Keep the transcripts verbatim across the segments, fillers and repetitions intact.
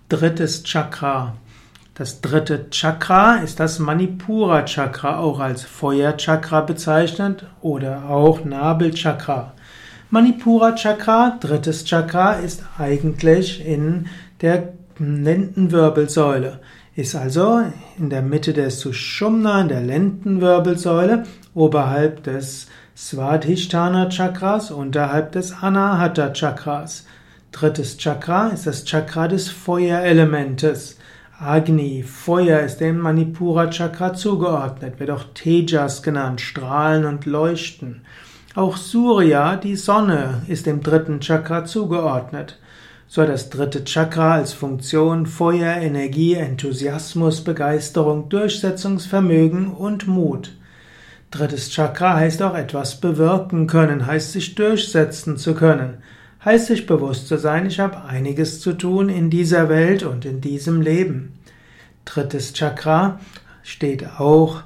Drittes Chakra. Das dritte Chakra ist das Manipura Chakra, auch als Feuerchakra bezeichnet oder auch Nabelchakra. Manipura Chakra, drittes Chakra, ist eigentlich in der Lendenwirbelsäule, ist also in der Mitte des Sushumna, in der Lendenwirbelsäule, oberhalb des Svadhisthana Chakras, unterhalb des Anahata Chakras. Drittes Chakra ist das Chakra des Feuerelementes. Agni, Feuer, ist dem Manipura Chakra zugeordnet, wird auch Tejas genannt, Strahlen und Leuchten. Auch Surya, die Sonne, ist dem dritten Chakra zugeordnet. So hat das dritte Chakra als Funktion Feuer, Energie, Enthusiasmus, Begeisterung, Durchsetzungsvermögen und Mut. Drittes Chakra heißt auch etwas bewirken können, heißt sich durchsetzen zu können. Heißt sich bewusst zu sein, ich habe einiges zu tun in dieser Welt und in diesem Leben. Drittes Chakra steht auch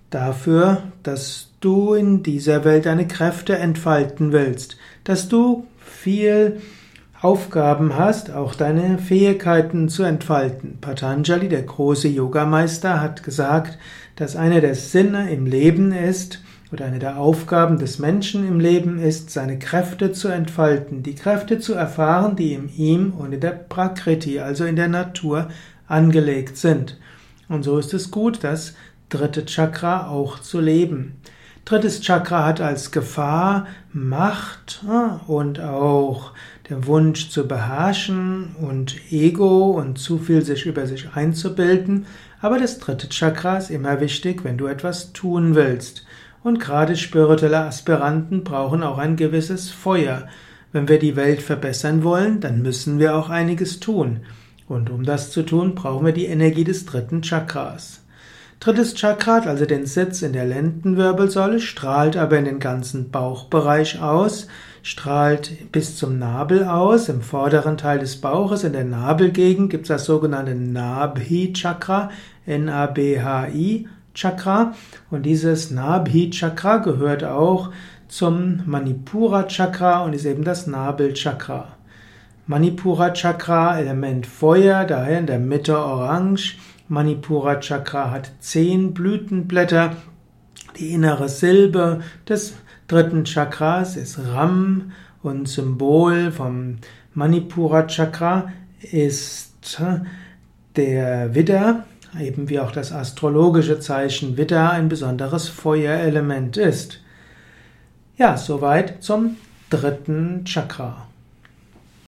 dafür, dass du in dieser Welt deine Kräfte entfalten willst, dass du viel Aufgaben hast, auch deine Fähigkeiten zu entfalten. Patanjali, der große Yogameister, hat gesagt, dass einer der Sinne im Leben ist, oder eine der Aufgaben des Menschen im Leben ist, seine Kräfte zu entfalten, die Kräfte zu erfahren, die in ihm und in der Prakriti, also in der Natur, angelegt sind. Und so ist es gut, das dritte Chakra auch zu leben. Drittes Chakra hat als Gefahr Macht und auch der Wunsch zu beherrschen und Ego und zu viel sich über sich einzubilden. Aber das dritte Chakra ist immer wichtig, wenn du etwas tun willst. Und gerade spirituelle Aspiranten brauchen auch ein gewisses Feuer. Wenn wir die Welt verbessern wollen, dann müssen wir auch einiges tun. Und um das zu tun, brauchen wir die Energie des dritten Chakras. Drittes Chakra hat also den Sitz in der Lendenwirbelsäule, strahlt aber in den ganzen Bauchbereich aus, strahlt bis zum Nabel aus. Im vorderen Teil des Bauches, in der Nabelgegend, gibt es das sogenannte Nabhi Chakra, N A B H I Chakra, und dieses Nabhi Chakra gehört auch zum Manipura Chakra und ist eben das Nabelchakra. Manipura Chakra, Element Feuer, daher in der Mitte orange. Manipura Chakra hat zehn Blütenblätter. Die innere Silbe des dritten Chakras ist Ram und Symbol vom Manipura Chakra ist der Widder, eben wie auch das astrologische Zeichen Widder ein besonderes Feuerelement ist. Ja, soweit zum dritten Chakra.